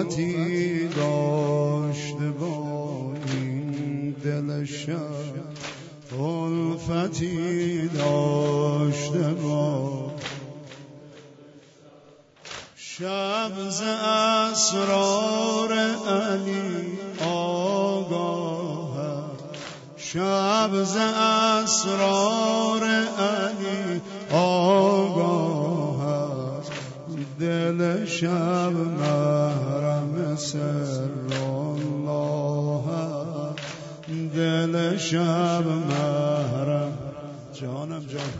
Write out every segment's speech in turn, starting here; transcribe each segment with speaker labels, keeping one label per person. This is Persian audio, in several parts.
Speaker 1: الفتی داشته با این دل شب، الفتی داشته با شب، ز اسرار علی آگاه، شب ز اسرار علی آگاه، دل شب محرم سر الله، دل شب محرم جانم جان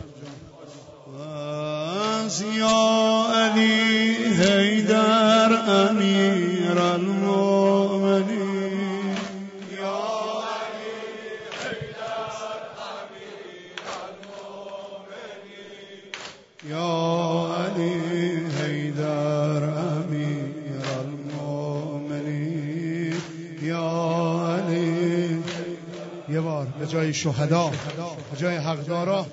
Speaker 1: یا علی حیدر امیر المؤمنین،
Speaker 2: یا علی حیدر امیر المؤمنین،
Speaker 1: یا علی حیدر امیر المؤمنین، یا علی. یه بار به جای شهدا، به جای حقدارا،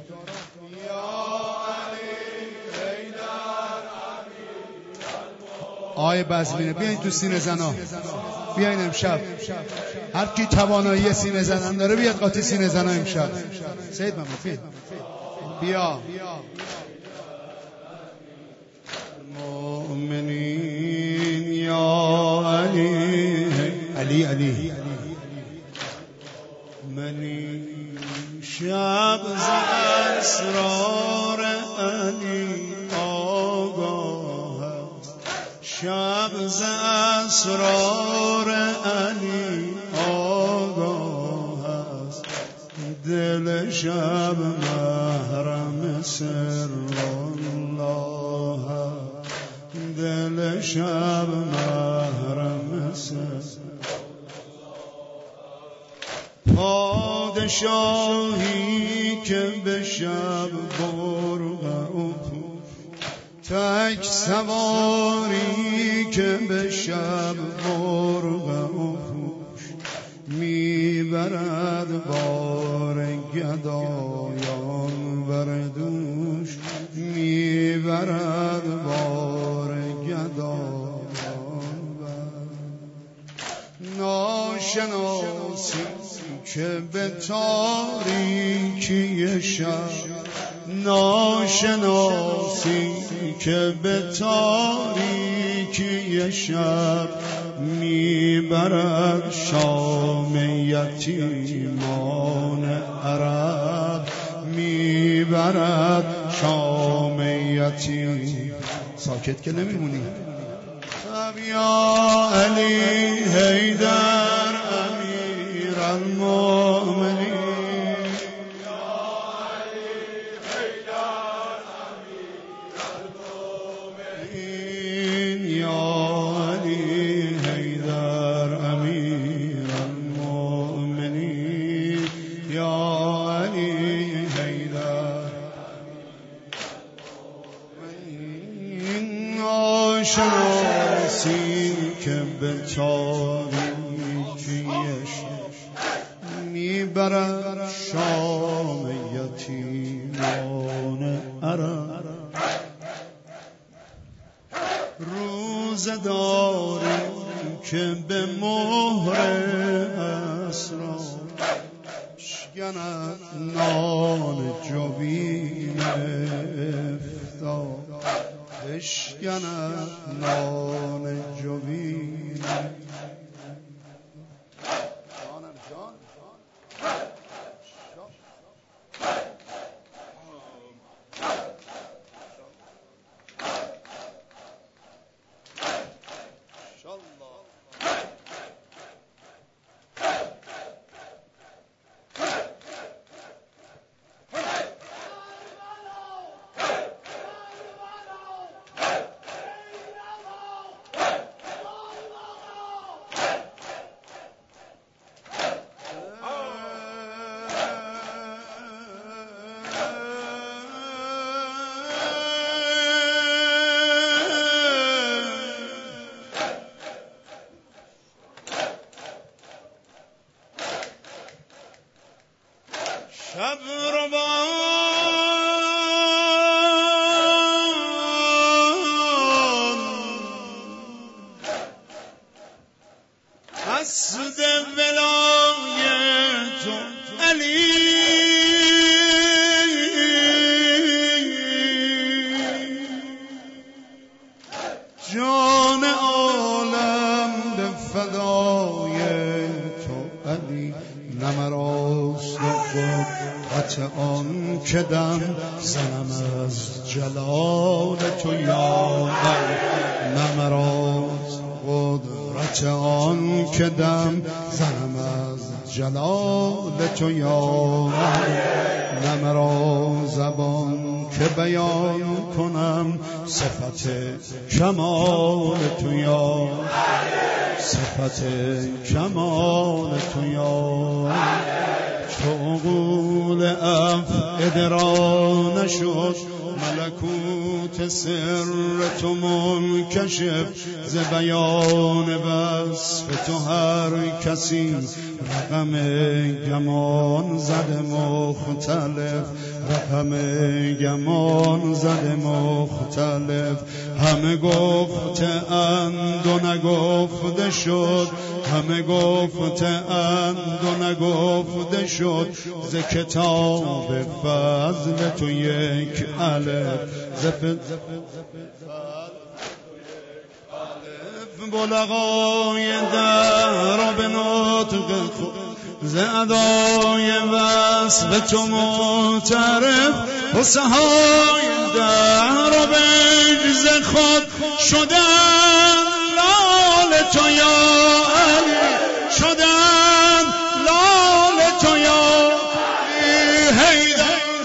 Speaker 1: آقای بزمینه بیاین تو سینه زنا، بیاین امشب هر کی توانایی سینه زدن داره بیاد قاطی سینه زنا امشب. سید محمد بیا مؤمنین یا علی علی علی منی شب ز اسرار علی آگاه، شب ز اسرار علی آگاه است، دل شب محرم سر الله، دل شب محرم سر پادشاهی که به شب برق افروش، تک سواری که به شب مرغ افروش، میبرد بار گدایان بر دوش، میبرد بار گدایان بر ناشناسی که به تاریکی شب، ناشناسی که به تاریکی شب، میبرد شام یتیمان عرب، میبرد شام یتیم. ساکت که نمیمونی. یا علی حیدر امیر المؤمنین، شناسی که به تاریکیش میبرد شام یتیمان عرب، روزداری که به مهر اسرار شکند نان جبین افطار، بشکند نان جبین. جانم جان شب روان خط آن که دم زنم از جلال تو یا نه مراز قدرت آن که دم زنم از جلال تو یا نه مرا زبان که بیان کنم صفت کمال تو یا صفت کمال تو یا تو قول افعده را نشد ملکوت سر تو منکشف ز بیان وصف تو هر کسی رقم گمان زده مختلف رقم گمان زده مختلف همه گفته اند و نگفته شد همه گفته اند و نگفته شد ز کتاب فضل تو یک الف بلغای در و به نطق خود ز ادای وصف تو معترف و سهای در و به اجز خود شدن لال تو یا علی شدن لال تو یا علی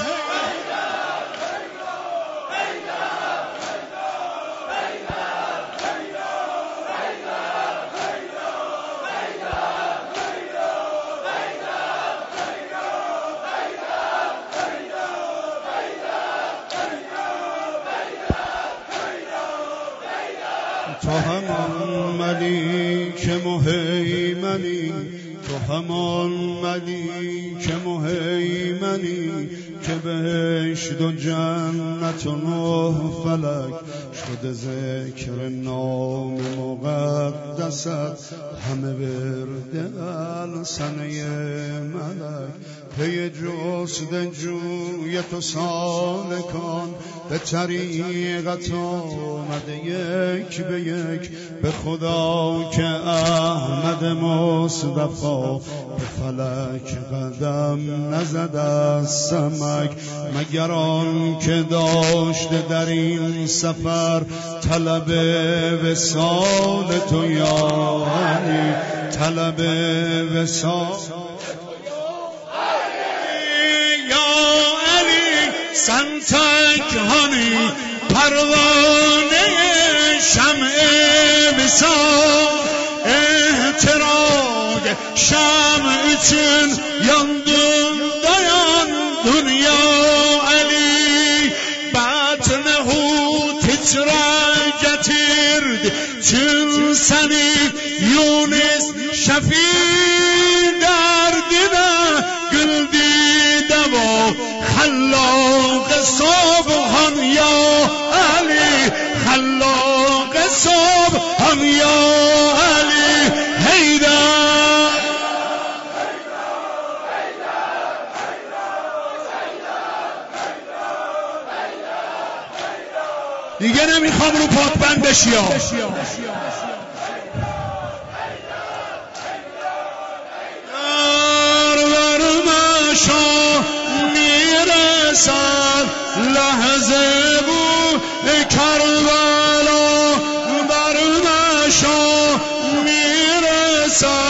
Speaker 1: تو همان ملیک مهیمنی تو همان ملیک مهیمنی که بهشت و جنت و نه فلک شده ذکر نام مقدست همه ورد السنه ملک پی جستجوی تو سالکان به طریقت آمده یک به یک به خدا که احمد مصطفی به فلک قدم نزد از سمک مگر آن که داشته در این سفر طلب وصال تو یا علی طلب وصال سنتک هانی پروانه شمع وصال احتراق شمع için yandım dayan dünya Ali batnehu titrer getirdi tüm seni Yunus Şefi derdine güldü deva خلاق صبحان یا علی خلاق صبحان یا علی حیدر دیگه نمیخوام رو پات بندشی ها لحظه بود کربلا بر مشا میرسد